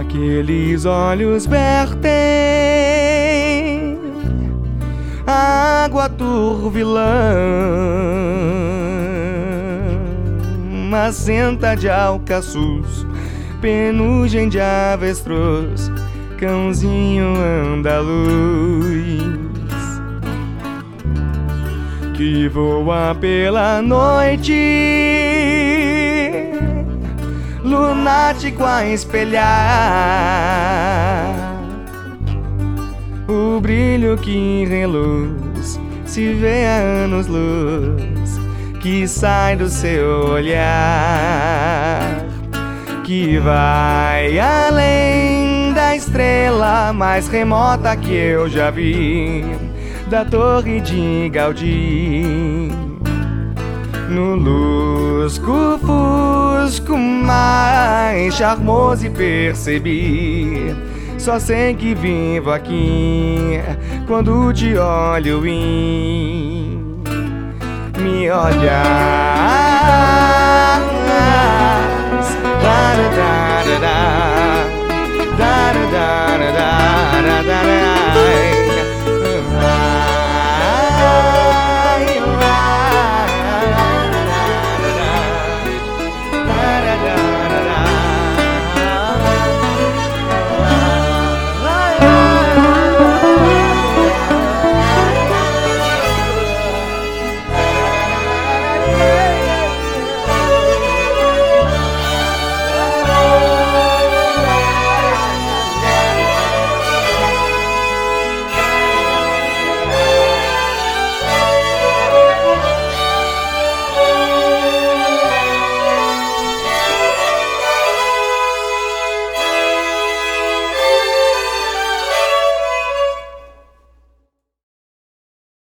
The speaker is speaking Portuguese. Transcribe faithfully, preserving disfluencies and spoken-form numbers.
Aqueles olhos vertem água turvilã, macenta de alcaçuz, penugem de avestruz, cãozinho andaluz que voa pela noite, lunático a espelhar o brilho que reluz, se vê há anos-luz, que sai do seu olhar, que vai além da estrela mais remota que eu já vi, da Torre de Gaudí. No lusco-fusco mais charmoso e percebi, só sei que vivo aqui quando te olho e me olhar.